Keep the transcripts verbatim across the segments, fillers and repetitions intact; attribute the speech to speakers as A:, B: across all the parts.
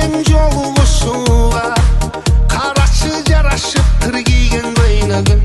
A: сен жолугушууга карачы жарашыптыр кийген көйнөгүң.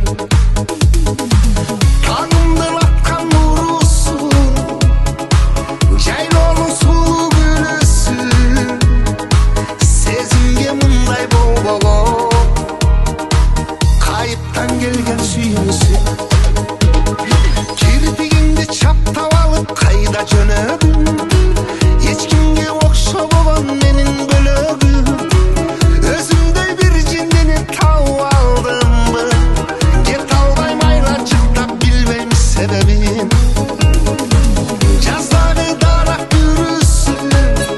A: Таңымдын аткан нурусун, жайлоонун сулуу күлүсүн, сезимге мындай болбогон, кайыптан келген сүйүүсүн. Кирпигиңди чаптап алып кайда жөнөдүң? Эч кимге окшобогон менин бөлөгүм. Өзүмдөй бир жиндени тауып алдымбы? Кете албайм айлачыктап, билбейм себебин. Жаздагы дарак бүрүсүн,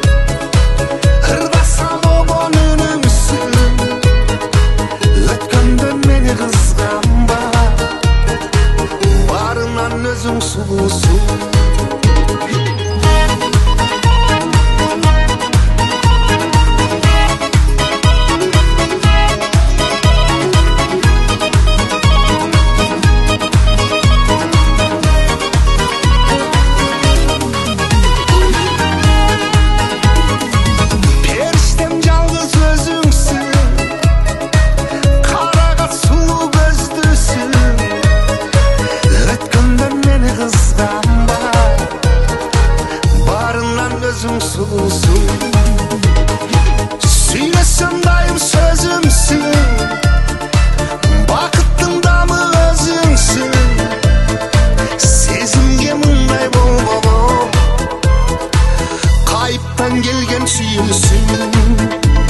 A: ырдасам обон үнүңсүн. Өткөндөн мени кызганба, барынан өзүң сулуусуң. Периштем жалгыз өзүңсүн, карагат сулуу көздүсүн. Өткөндөн мени кызганба, барынан өзүң сулуусуң. Сүйлөсөм дайым сөзүмсүн, бакыттын дамы өзүңсүн. Сезимге мындай болбогон, кайыптан келген сүйүүсүң.